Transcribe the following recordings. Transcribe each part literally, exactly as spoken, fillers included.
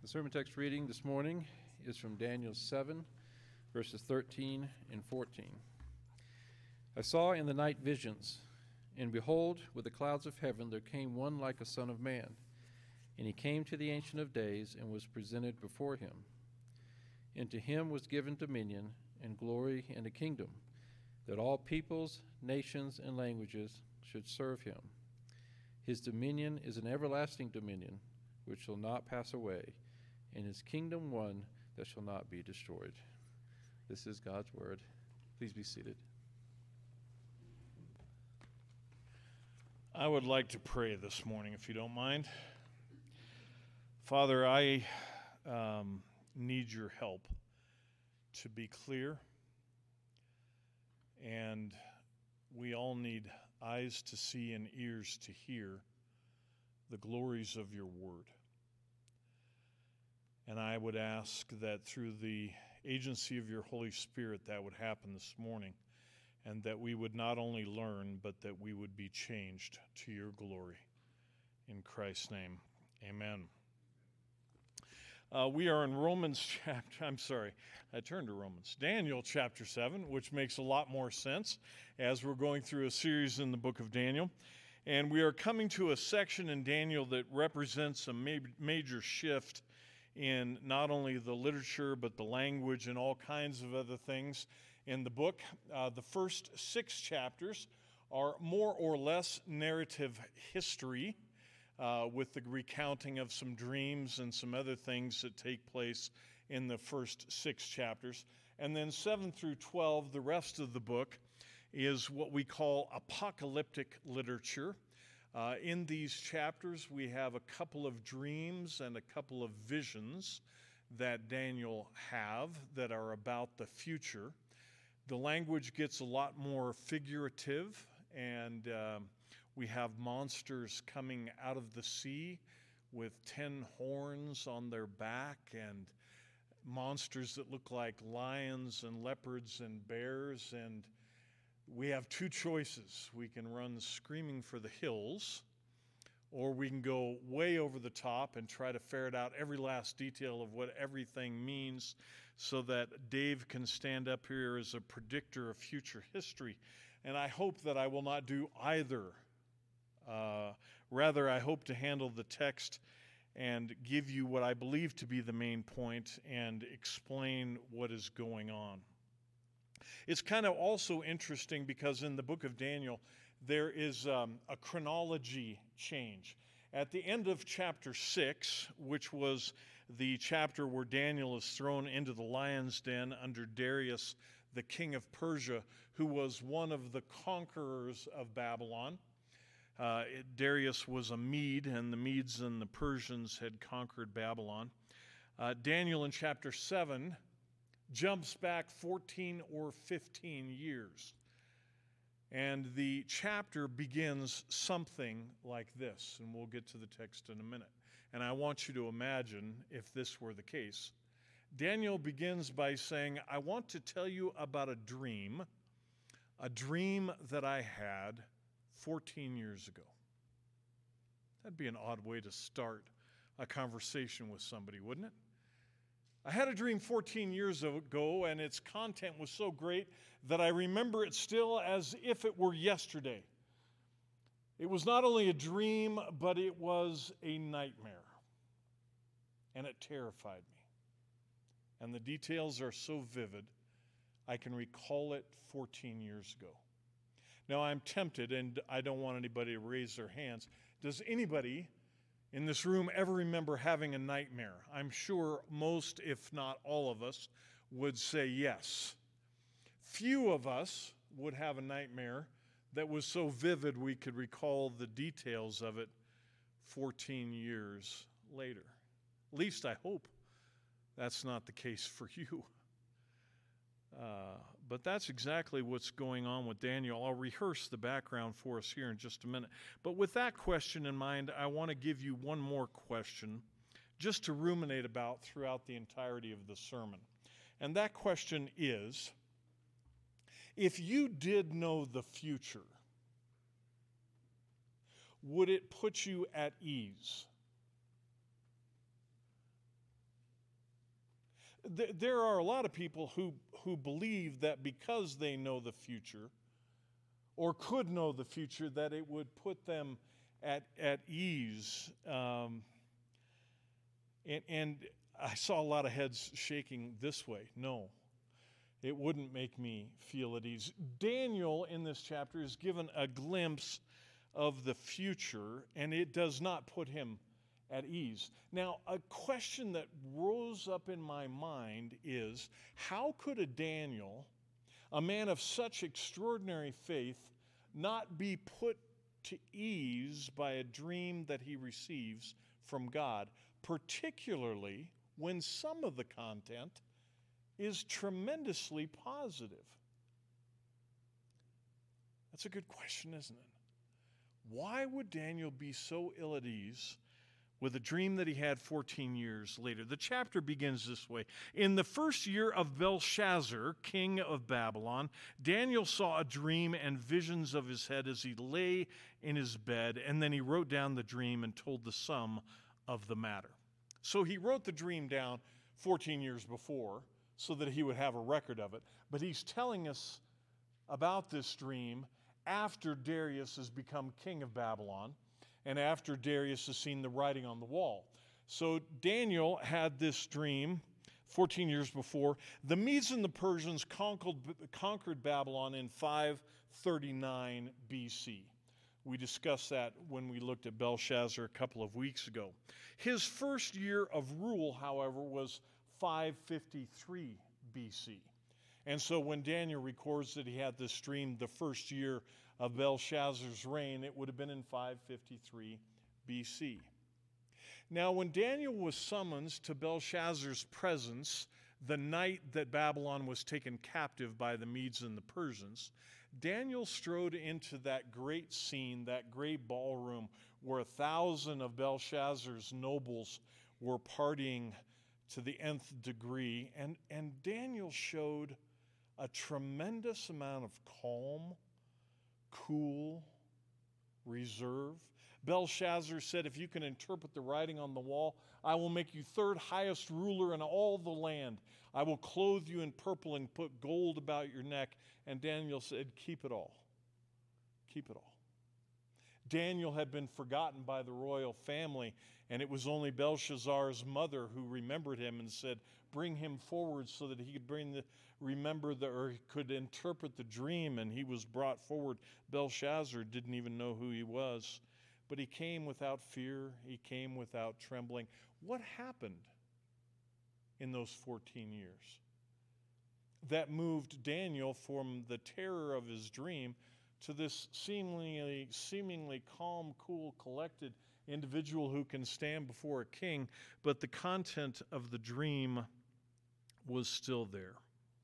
The sermon text reading this morning is from Daniel seven, verses thirteen and fourteen. I saw in the night visions, and behold, with the clouds of heaven there came one like a son of man. And he came to the Ancient of Days and was presented before him. And to him was given dominion and glory and a kingdom, that all peoples, nations, and languages should serve him. His dominion is an everlasting dominion, which shall not pass away, and his kingdom one that shall not be destroyed. This is God's word. Please be seated. I would like to pray this morning, if you don't mind. Father, I um, need your help to be clear, and we all need eyes to see and ears to hear the glories of your word. And I would ask that through the agency of your Holy Spirit that would happen this morning, and that we would not only learn, but that we would be changed to your glory. In Christ's name, amen. Uh, we are in Romans chapter, I'm sorry, I turned to Romans. Daniel chapter seven, which makes a lot more sense as we're going through a series in the book of Daniel. And we are coming to a section in Daniel that represents a ma- major shift in not only the literature, but the language and all kinds of other things in the book. Uh, the first six chapters are more or less narrative history, uh, with the recounting of some dreams and some other things that take place in the first six chapters. And then seven through twelve, the rest of the book, is what we call apocalyptic literature. Uh, in these chapters, we have a couple of dreams and a couple of visions that Daniel have that are about the future. The language gets a lot more figurative, and um, we have monsters coming out of the sea with ten horns on their back, and monsters that look like lions and leopards and bears. And we have two choices. We can run screaming for the hills, or we can go way over the top and try to ferret out every last detail of what everything means so that Dave can stand up here as a predictor of future history. And I hope that I will not do either. Uh, rather, I hope to handle the text and give you what I believe to be the main point and explain what is going on. It's kind of also interesting because in the book of Daniel, there is um, a chronology change. At the end of chapter six, which was the chapter where Daniel is thrown into the lion's den under Darius, the king of Persia, who was one of the conquerors of Babylon. Uh, it, Darius was a Mede, and the Medes and the Persians had conquered Babylon. Uh, Daniel in chapter seven jumps back fourteen or fifteen years. And the chapter begins something like this, and we'll get to the text in a minute. And I want you to imagine if this were the case. Daniel begins by saying, I want to tell you about a dream, a dream that I had fourteen years ago. That'd be an odd way to start a conversation with somebody, wouldn't it? I had a dream fourteen years ago, and its content was so great that I remember it still as if it were yesterday. It was not only a dream, but it was a nightmare, and it terrified me. And the details are so vivid, I can recall it fourteen years ago. Now, I'm tempted, and I don't want anybody to raise their hands. Does anybody in this room ever remember having a nightmare? I'm sure most, if not all of us, would say yes. Few of us would have a nightmare that was so vivid we could recall the details of it fourteen years later. At least I hope that's not the case for you. Uh, but that's exactly what's going on with Daniel. I'll rehearse the background for us here in just a minute. But with that question in mind, I want to give you one more question just to ruminate about throughout the entirety of the sermon. And that question is, if you did know the future, would it put you at ease? Th- there are a lot of people who, who believe that because they know the future, or could know the future, that it would put them at, at ease. Um, and, and I saw a lot of heads shaking this way. No, it wouldn't make me feel at ease. Daniel in this chapter is given a glimpse of the future, and it does not put him at ease. Now, a question that rose up in my mind is, how could a Daniel, a man of such extraordinary faith, not be put to ease by a dream that he receives from God, particularly when some of the content is tremendously positive? That's a good question, isn't it? Why would Daniel be so ill at ease with a dream that he had fourteen years later? The chapter begins this way. In the first year of Belshazzar, king of Babylon, Daniel saw a dream and visions of his head as he lay in his bed, and then he wrote down the dream and told the sum of the matter. So he wrote the dream down fourteen years before so that he would have a record of it, but he's telling us about this dream after Darius has become king of Babylon, and after Darius has seen the writing on the wall. So Daniel had this dream fourteen years before. The Medes and the Persians conquered, conquered Babylon in five thirty-nine B C. We discussed that when we looked at Belshazzar a couple of weeks ago. His first year of rule, however, was five fifty-three B C. And so when Daniel records that he had this dream the first year of Belshazzar's reign, it would have been in five fifty-three B C. Now, when Daniel was summoned to Belshazzar's presence the night that Babylon was taken captive by the Medes and the Persians, Daniel strode into that great scene, that great ballroom where a thousand of Belshazzar's nobles were partying to the nth degree, and, and Daniel showed a tremendous amount of calm, cool, reserve. Belshazzar said, if you can interpret the writing on the wall, I will make you third highest ruler in all the land. I will clothe you in purple and put gold about your neck. And Daniel said, keep it all. Keep it all. Daniel had been forgotten by the royal family, and it was only Belshazzar's mother who remembered him and said, bring him forward so that he could bring the remember the or could interpret the dream. And he was brought forward. Belshazzar didn't even know who he was, but he came without fear. He came without trembling. What happened in those fourteen years that moved Daniel from the terror of his dream to this seemingly seemingly calm, cool, collected individual who can stand before a king, but the content of the dream was still there?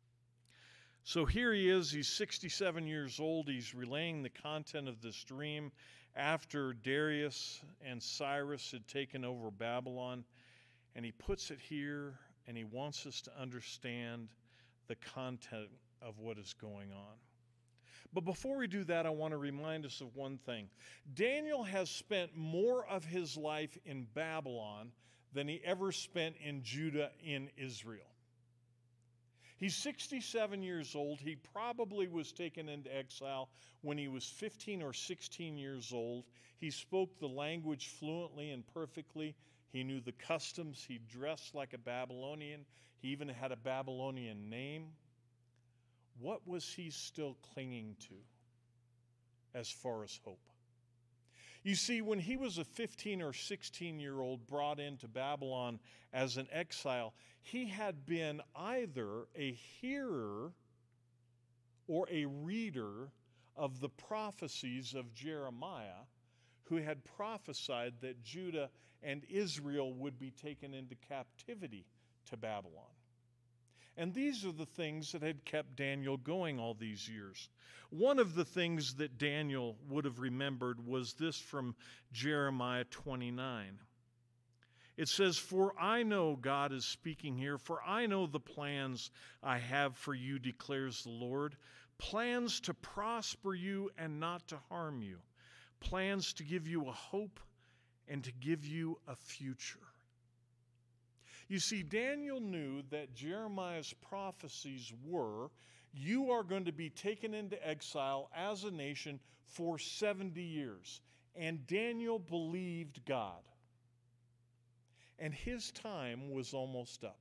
So here he is, he's sixty-seven years old, he's relaying the content of this dream after Darius and Cyrus had taken over Babylon, and he puts it here, and he wants us to understand the content of what is going on. But before we do that, I want to remind us of one thing. Daniel has spent more of his life in Babylon than he ever spent in Judah, in Israel. He's sixty-seven years old. He probably was taken into exile when he was fifteen or sixteen years old. He spoke the language fluently and perfectly. He knew the customs. He dressed like a Babylonian. He even had a Babylonian name. What was he still clinging to as far as hope? You see, when he was a fifteen or sixteen-year-old brought into Babylon as an exile, he had been either a hearer or a reader of the prophecies of Jeremiah, who had prophesied that Judah and Israel would be taken into captivity to Babylon. And these are the things that had kept Daniel going all these years. One of the things that Daniel would have remembered was this from Jeremiah twenty-nine. It says, "For I know," God is speaking here, "for I know the plans I have for you, declares the Lord, plans to prosper you and not to harm you, plans to give you a hope and to give you a future." You see, Daniel knew that Jeremiah's prophecies were, you are going to be taken into exile as a nation for seventy years. And Daniel believed God. And his time was almost up.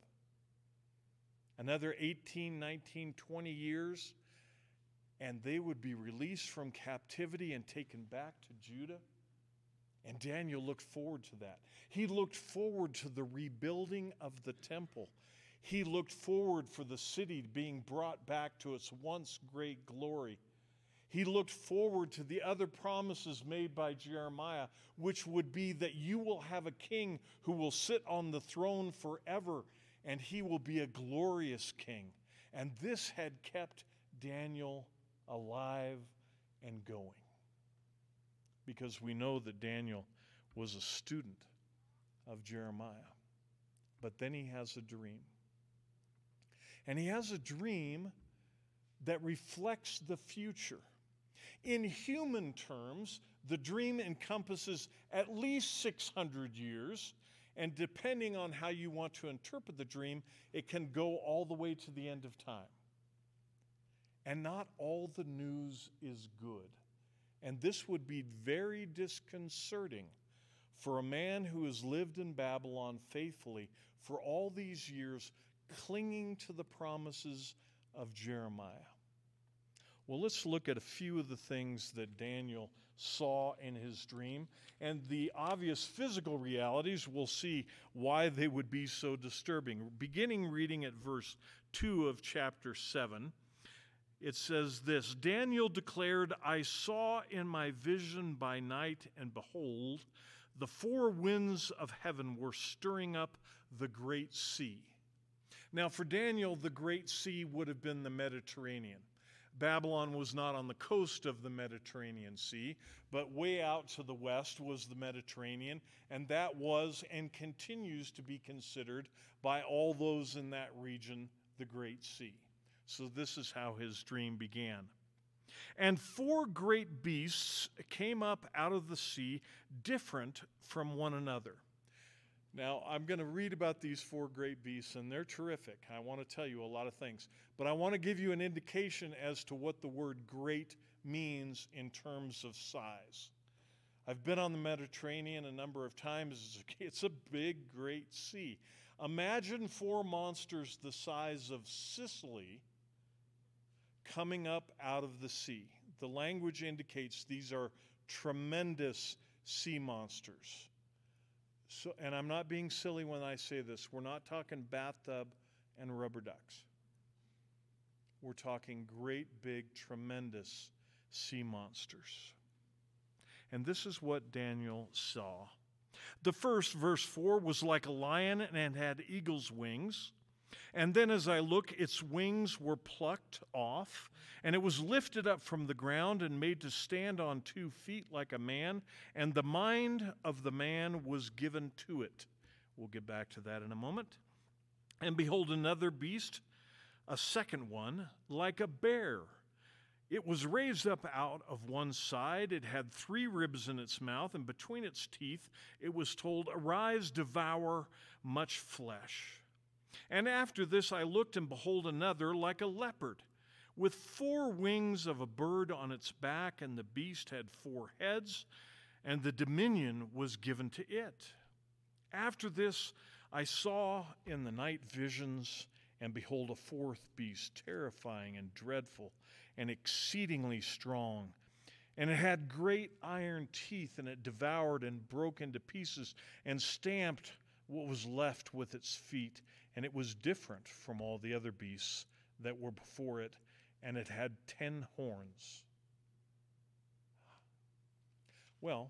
Another eighteen, nineteen, twenty years, and they would be released from captivity and taken back to Judah. And Daniel looked forward to that. He looked forward to the rebuilding of the temple. He looked forward for the city being brought back to its once great glory. He looked forward to the other promises made by Jeremiah, which would be that you will have a king who will sit on the throne forever, and he will be a glorious king. And this had kept Daniel alive and going. Because we know that Daniel was a student of Jeremiah. But then he has a dream. And he has a dream that reflects the future. In human terms, the dream encompasses at least six hundred years, and depending on how you want to interpret the dream, it can go all the way to the end of time. And not all the news is good. And this would be very disconcerting for a man who has lived in Babylon faithfully for all these years, clinging to the promises of Jeremiah. Well, let's look at a few of the things that Daniel saw in his dream, and the obvious physical realities. We'll see why they would be so disturbing. Beginning reading at verse two of chapter seven, it says this, Daniel declared, I saw in my vision by night, and behold, the four winds of heaven were stirring up the great sea. Now, for Daniel, the great sea would have been the Mediterranean. Babylon was not on the coast of the Mediterranean Sea, but way out to the west was the Mediterranean, and that was and continues to be considered by all those in that region the Great Sea. So this is how his dream began. And four great beasts came up out of the sea, different from one another. Now, I'm going to read about these four great beasts, and they're terrific. I want to tell you a lot of things. But I want to give you an indication as to what the word great means in terms of size. I've been on the Mediterranean a number of times. It's a big, great sea. Imagine four monsters the size of Sicily coming up out of the sea. The language indicates these are tremendous sea monsters. So, and I'm not being silly when I say this. We're not talking bathtub and rubber ducks. We're talking great, big, tremendous sea monsters. And this is what Daniel saw. The first, verse four, was like a lion and had eagle's wings. And then as I look, its wings were plucked off, and it was lifted up from the ground and made to stand on two feet like a man, and the mind of the man was given to it. We'll get back to that in a moment. And behold, another beast, a second one, like a bear. It was raised up out of one side. It had three ribs in its mouth, and between its teeth it was told, Arise, devour much flesh. And after this I looked, and behold, another like a leopard, with four wings of a bird on its back, and the beast had four heads, and the dominion was given to it. After this I saw in the night visions, and behold, a fourth beast, terrifying and dreadful, and exceedingly strong. And it had great iron teeth, and it devoured and broke into pieces, and stamped what was left with its feet. And it was different from all the other beasts that were before it, and it had ten horns. Well,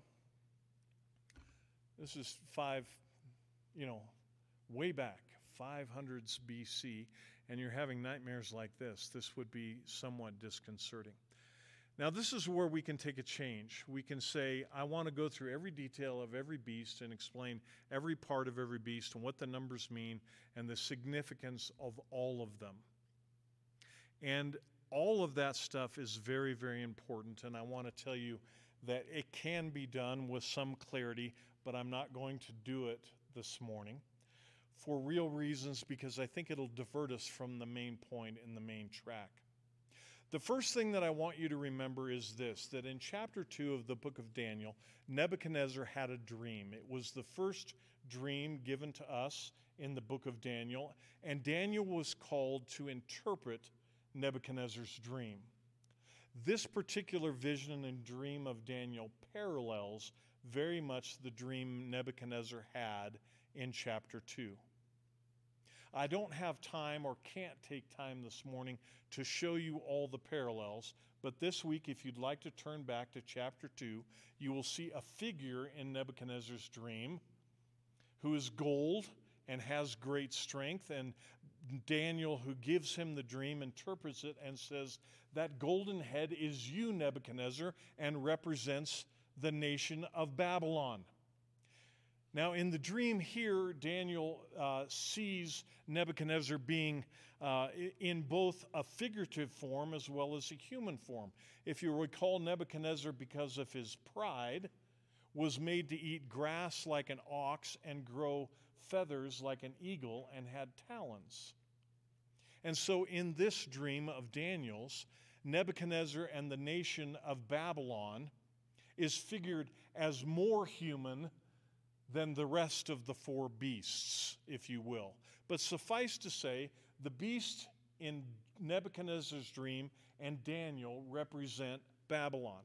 this is five, you know, way back, five hundreds B C, and you're having nightmares like this. This would be somewhat disconcerting. Now, this is where we can take a change. We can say, I want to go through every detail of every beast and explain every part of every beast and what the numbers mean and the significance of all of them. And all of that stuff is very, very important, and I want to tell you that it can be done with some clarity, but I'm not going to do it this morning. for real reasons, because I think it'll divert us from the main point in the main track. The first thing that I want you to remember is this, that in chapter two of the book of Daniel, Nebuchadnezzar had a dream. It was the first dream given to us in the book of Daniel, and Daniel was called to interpret Nebuchadnezzar's dream. This particular vision and dream of Daniel parallels very much the dream Nebuchadnezzar had in chapter two. I don't have time or can't take time this morning to show you all the parallels, but this week, if you'd like to turn back to chapter two, you will see a figure in Nebuchadnezzar's dream who is gold and has great strength, and Daniel, who gives him the dream, interprets it and says, that golden head is you, Nebuchadnezzar, and represents the nation of Babylon. Now, in the dream here, Daniel uh, sees Nebuchadnezzar being uh, in both a figurative form as well as a human form. If you recall, Nebuchadnezzar, because of his pride, was made to eat grass like an ox and grow feathers like an eagle and had talons. And so in this dream of Daniel's, Nebuchadnezzar and the nation of Babylon is figured as more human than the rest of the four beasts, if you will. But suffice to say, the beast in Nebuchadnezzar's dream and Daniel represent Babylon.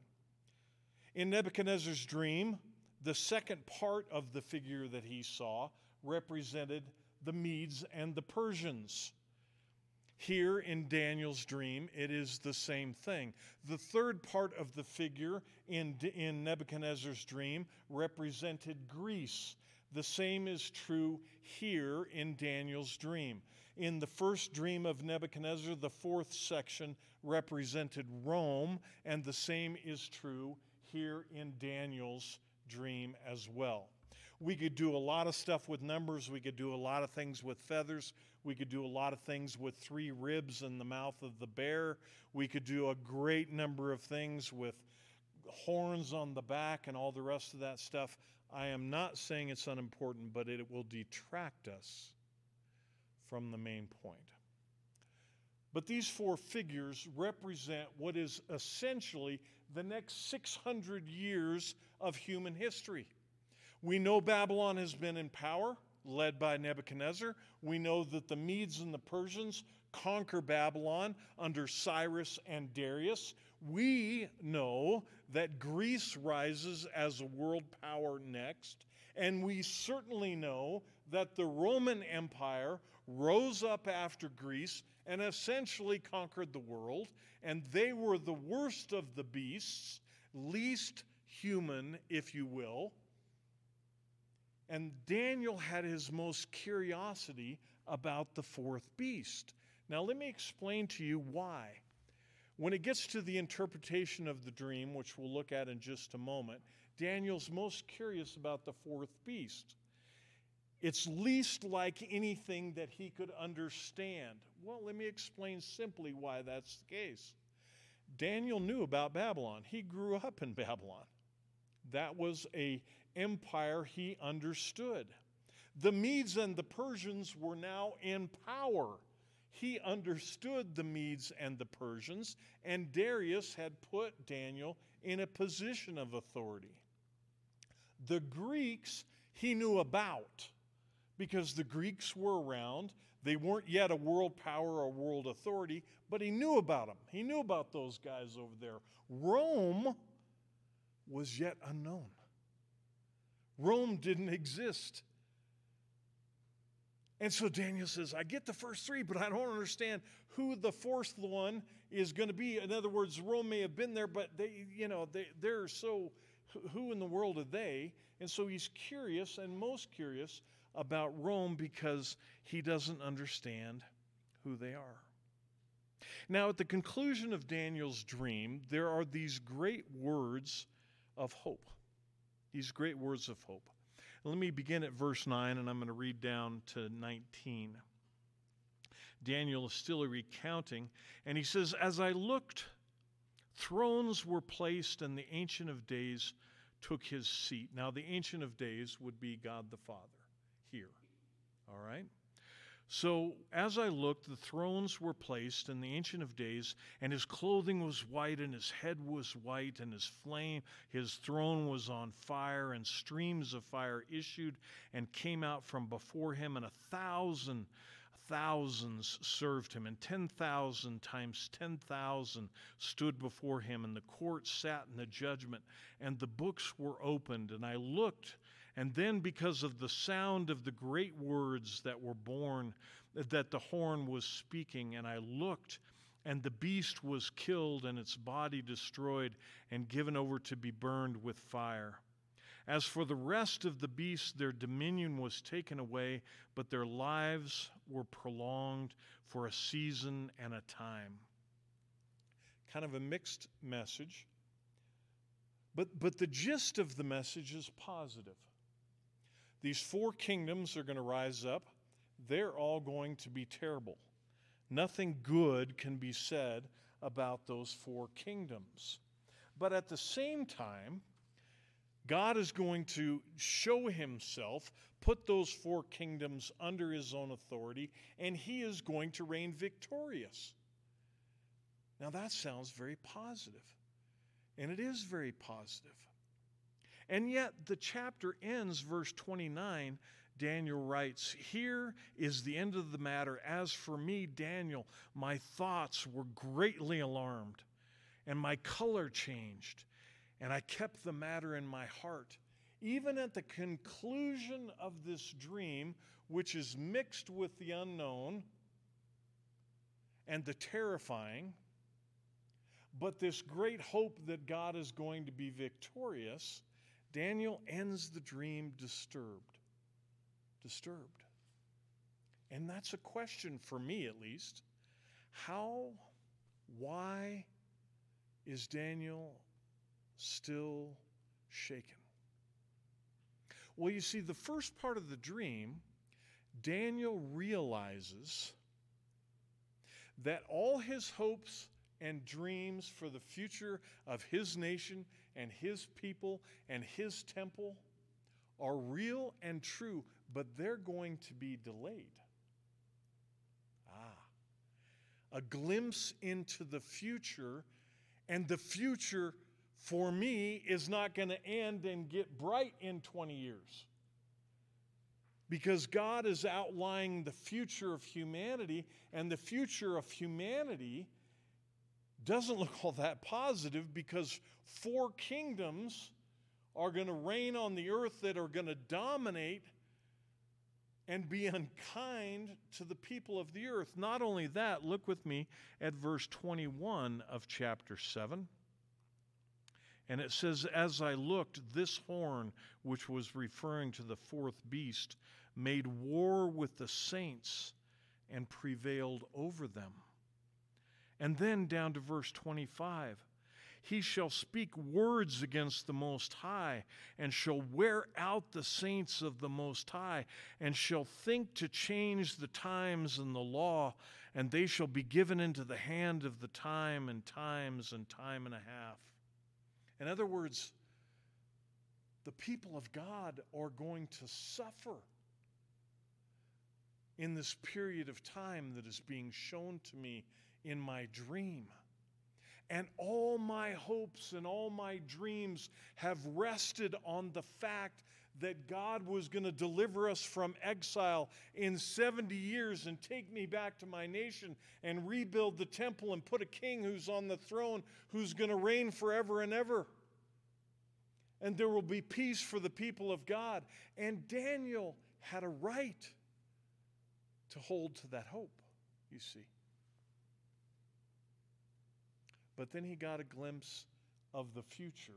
In Nebuchadnezzar's dream, the second part of the figure that he saw represented the Medes and the Persians. Here in Daniel's dream, it is the same thing. The third part of the figure in, in Nebuchadnezzar's dream represented Greece. The same is true here in Daniel's dream. In the first dream of Nebuchadnezzar, the fourth section represented Rome, and the same is true here in Daniel's dream as well. We could do a lot of stuff with numbers. We could do a lot of things with feathers. We could do a lot of things with three ribs in the mouth of the bear. We could do a great number of things with horns on the back and all the rest of that stuff. I am not saying it's unimportant, but it will detract us from the main point. But these four figures represent what is essentially the next six hundred years of human history. We know Babylon has been in power, led by Nebuchadnezzar. We know that the Medes and the Persians conquer Babylon under Cyrus and Darius. We know that Greece rises as a world power next. And we certainly know that the Roman Empire rose up after Greece and essentially conquered the world. And they were the worst of the beasts, least human, if you will. And Daniel had his most curiosity about the fourth beast. Now, let me explain to you why. When it gets to the interpretation of the dream, which we'll look at in just a moment, Daniel's most curious about the fourth beast. It's least like anything that he could understand. Well, let me explain simply why that's the case. Daniel knew about Babylon. He grew up in Babylon. That was an empire he understood. The Medes and the Persians were now in power. He understood the Medes and the Persians, and Darius had put Daniel in a position of authority. The Greeks he knew about, because the Greeks were around. They weren't yet a world power or world authority, but he knew about them. He knew about those guys over there. Rome was yet unknown. Rome didn't exist. And so Daniel says, I get the first three, but I don't understand who the fourth one is going to be. In other words, Rome may have been there, but they, you know, they, they're so, who in the world are they? And so he's curious, and most curious, about Rome because he doesn't understand who they are. Now, at the conclusion of Daniel's dream, there are these great words of hope. These great words of hope. Let me begin at verse nine, and I'm going to read down to nineteen. Daniel is still recounting, and he says, As I looked, thrones were placed, and the Ancient of Days took his seat. Now, the Ancient of Days would be God the Father here. All right? So as I looked, the thrones were placed, and the Ancient of Days, and his clothing was white, and his head was white, and his flame, his throne was on fire, and streams of fire issued and came out from before him, and a thousand thousands served him, and ten thousand times ten thousand stood before him, and the court sat in the judgment, and the books were opened, and I looked. And then, because of the sound of the great words that were born, that the horn was speaking, and I looked, and the beast was killed, and its body destroyed, and given over to be burned with fire. As for the rest of the beasts, their dominion was taken away, but their lives were prolonged for a season and a time. Kind of a mixed message, but, but the gist of the message is positive. These four kingdoms are going to rise up. They're all going to be terrible. Nothing good can be said about those four kingdoms. But at the same time, God is going to show himself, put those four kingdoms under his own authority, and he is going to reign victorious. Now that sounds very positive, and it is very positive. And yet the chapter ends, verse twenty-nine, Daniel writes, "Here is the end of the matter. As for me, Daniel, my thoughts were greatly alarmed, and my color changed, and I kept the matter in my heart. Even at the conclusion of this dream, which is mixed with the unknown and the terrifying, but this great hope that God is going to be victorious, Daniel ends the dream disturbed. Disturbed. And that's a question for me, at least. How, why is Daniel still shaken? Well, you see, the first part of the dream, Daniel realizes that all his hopes and dreams for the future of his nation and his people and his temple are real and true, but they're going to be delayed. Ah, a glimpse into the future, and the future for me is not going to end and get bright in twenty years. Because God is outlining the future of humanity, and the future of humanity doesn't look all that positive, because four kingdoms are going to reign on the earth that are going to dominate and be unkind to the people of the earth. Not only that, look with me at verse twenty-one of chapter seven. And it says, "As I looked, this horn," which was referring to the fourth beast, "made war with the saints and prevailed over them." And then down to verse twenty-five, "He shall speak words against the Most High, and shall wear out the saints of the Most High, and shall think to change the times and the law, and they shall be given into the hand of the time and times and time and a half." In other words, the people of God are going to suffer in this period of time that is being shown to me in my dream. And all my hopes and all my dreams have rested on the fact that God was going to deliver us from exile in seventy years and take me back to my nation and rebuild the temple and put a king who's on the throne who's going to reign forever and ever. And there will be peace for the people of God. And Daniel had a right to hold to that hope, you see. But then he got a glimpse of the future.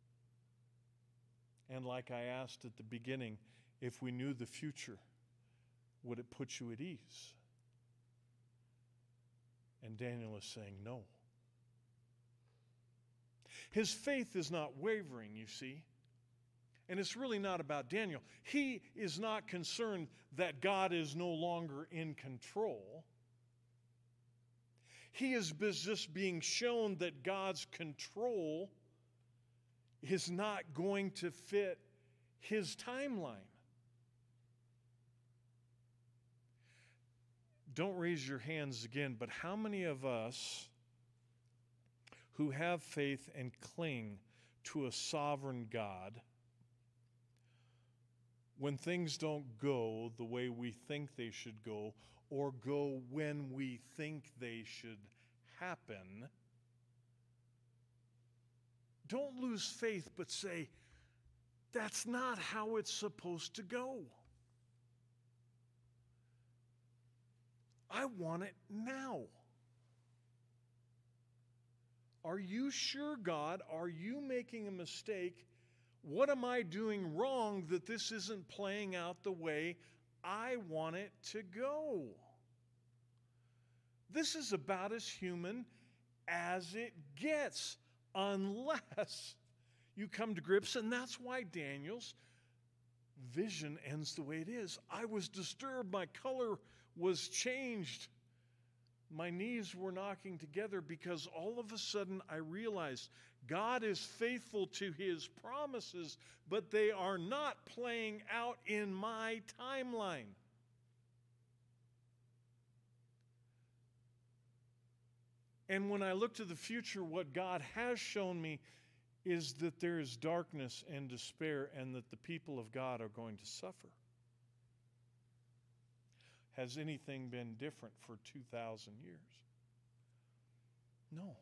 And like I asked at the beginning, if we knew the future, would it put you at ease? And Daniel is saying no. His faith is not wavering, you see. And it's really not about Daniel. He is not concerned that God is no longer in control. He is just being shown that God's control is not going to fit his timeline. don't raise your hands again, but how many of us who have faith and cling to a sovereign God, when things don't go the way we think they should go, or go when we think they should happen, don't lose faith, but say, that's not how it's supposed to go. I want it now. Are you sure, God? Are you making a mistake? What am I doing wrong that this isn't playing out the way I want it to go? This is about as human as it gets, unless you come to grips, and that's why Daniel's vision ends the way it is. I was disturbed, my color was changed. My knees were knocking together because all of a sudden I realized God is faithful to his promises, but they are not playing out in my timeline. And when I look to the future, what God has shown me is that there is darkness and despair, and that the people of God are going to suffer. Has anything been different for two thousand years? No.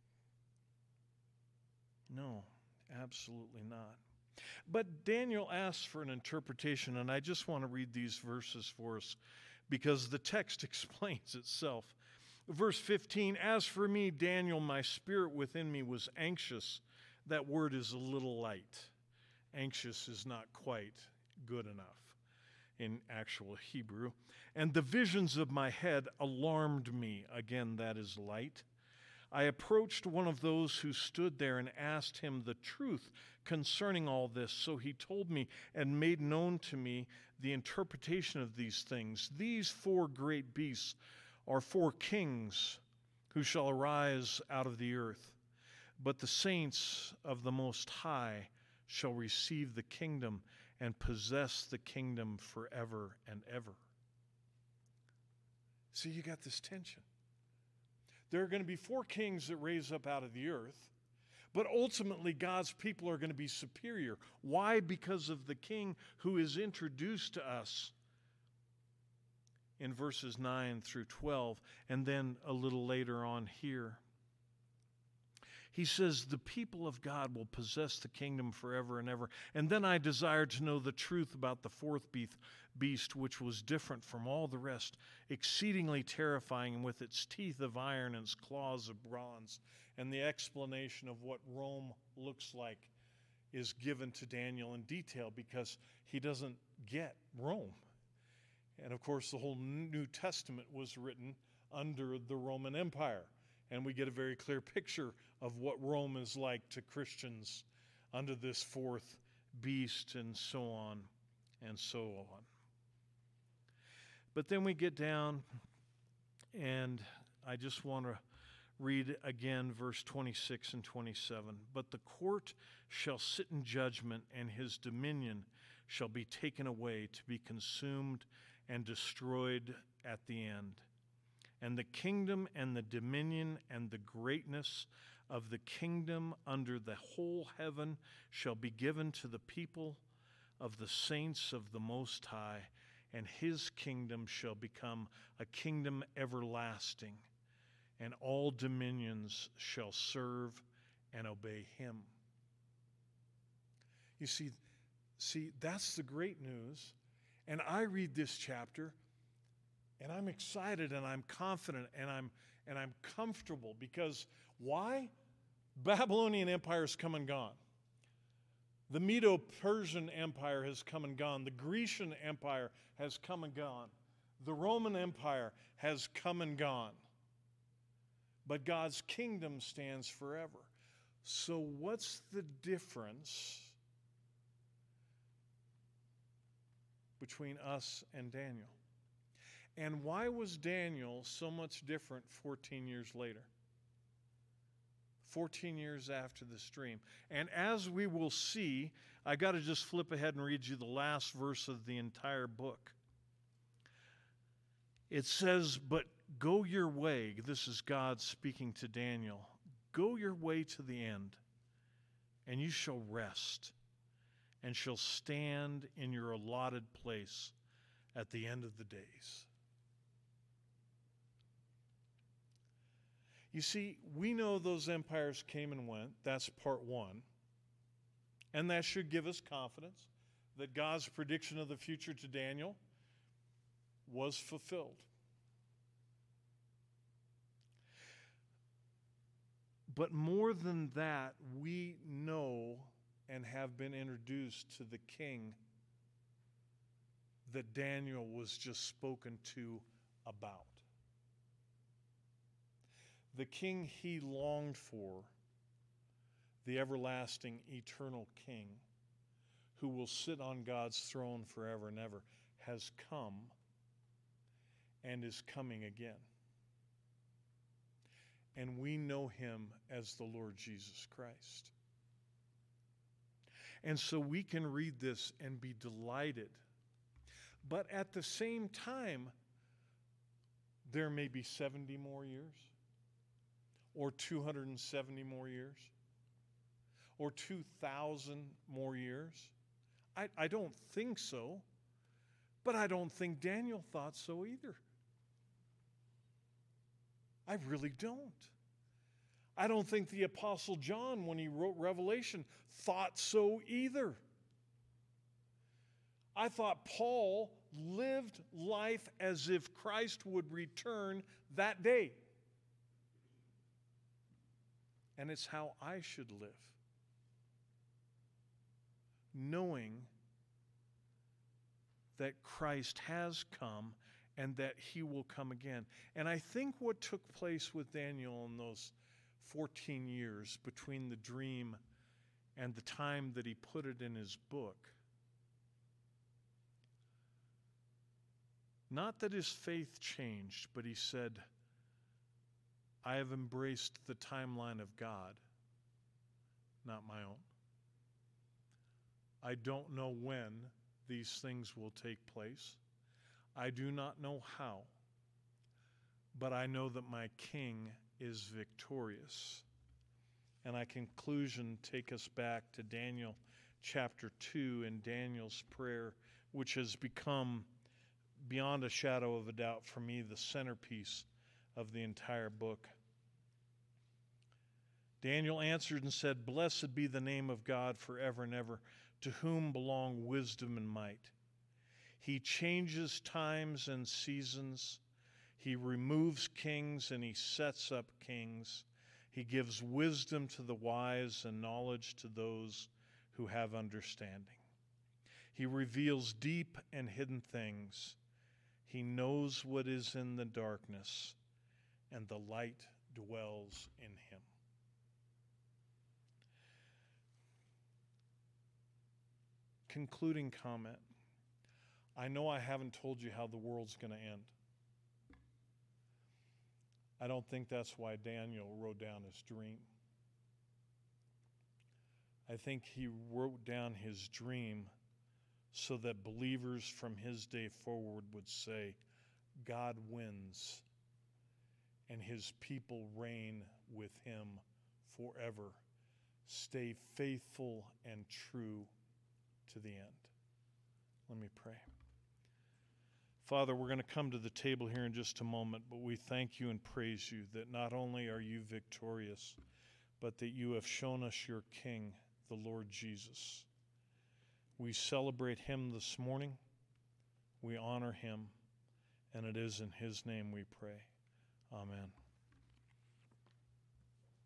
No, absolutely not. But Daniel asks for an interpretation, and I just want to read these verses for us because the text explains itself. Verse fifteen, as for me, Daniel, my spirit within me was anxious. That word is a little light. Anxious is not quite good enough in actual Hebrew. And the visions of my head alarmed me. Again, that is light. I approached one of those who stood there and asked him the truth concerning all this. So he told me and made known to me the interpretation of these things. These four great beasts are four kings who shall arise out of the earth. But the saints of the Most High shall receive the kingdom and possess the kingdom forever and ever. See, you got this tension. There are going to be four kings that raise up out of the earth, but ultimately God's people are going to be superior. Why? Because of the king who is introduced to us in verses nine through twelve, and then a little later on here. He says, the people of God will possess the kingdom forever and ever. And then I desired to know the truth about the fourth beast, which was different from all the rest, exceedingly terrifying, and with its teeth of iron and its claws of bronze. And the explanation of what Rome looks like is given to Daniel in detail because he doesn't get Rome. And of course, the whole New Testament was written under the Roman Empire. And we get a very clear picture of what Rome is like to Christians under this fourth beast, and so on and so on. But then we get down, and I just want to read again verse twenty-six and twenty-seven. But the court shall sit in judgment, and his dominion shall be taken away to be consumed and destroyed at the end. And the kingdom and the dominion and the greatness of the kingdom under the whole heaven shall be given to the people of the saints of the Most High, and his kingdom shall become a kingdom everlasting, and all dominions shall serve and obey him. You see, see, that's the great news. And I read this chapter, and I'm excited, and I'm confident, and I'm and I'm comfortable because why? Babylonian Empire has come and gone. The Medo-Persian Empire has come and gone. The Grecian Empire has come and gone. The Roman Empire has come and gone. But God's kingdom stands forever. So what's the difference between us and Daniel? And why was Daniel so much different fourteen years later? fourteen years after this dream. And as we will see, I got to just flip ahead and read you the last verse of the entire book. It says, but go your way. This is God speaking to Daniel. Go your way to the end, and you shall rest, and shall stand in your allotted place at the end of the days. You see, we know those empires came and went. That's part one. And that should give us confidence that God's prediction of the future to Daniel was fulfilled. But more than that, we know and have been introduced to the king that Daniel was just spoken to about. The king he longed for, the everlasting, eternal king who will sit on God's throne forever and ever, has come and is coming again. And we know him as the Lord Jesus Christ. And so we can read this and be delighted. But at the same time, there may be seventy more years, or two hundred seventy more years, or two thousand more years. I, I don't think so, but I don't think Daniel thought so either. I really don't. I don't think the Apostle John, when he wrote Revelation, thought so either. I thought Paul lived life as if Christ would return that day. And it's how I should live, knowing that Christ has come and that he will come again. And I think what took place with Daniel in those fourteen years between the dream and the time that he put it in his book, not that his faith changed, but he said, I have embraced the timeline of God, not my own. I don't know when these things will take place. I do not know how, but I know that my King is victorious. And I conclusion take us back to Daniel chapter two and Daniel's prayer, which has become, beyond a shadow of a doubt for me, the centerpiece of the entire book. Daniel answered and said, Blessed be the name of God forever and ever, to whom belong wisdom and might. He changes times and seasons. He removes kings and he sets up kings. He gives wisdom to the wise and knowledge to those who have understanding. He reveals deep and hidden things. He knows what is in the darkness, and the light dwells in him. Concluding comment. I know I haven't told you how the world's going to end. I don't think that's why Daniel wrote down his dream. I think he wrote down his dream so that believers from his day forward would say, God wins, and his people reign with him forever. Stay faithful and true to the end. Let me pray. Father, we're going to come to the table here in just a moment, but we thank you and praise you that not only are you victorious, but that you have shown us your King, the Lord Jesus. We celebrate him this morning. We honor him, and it is in his name we pray. Amen.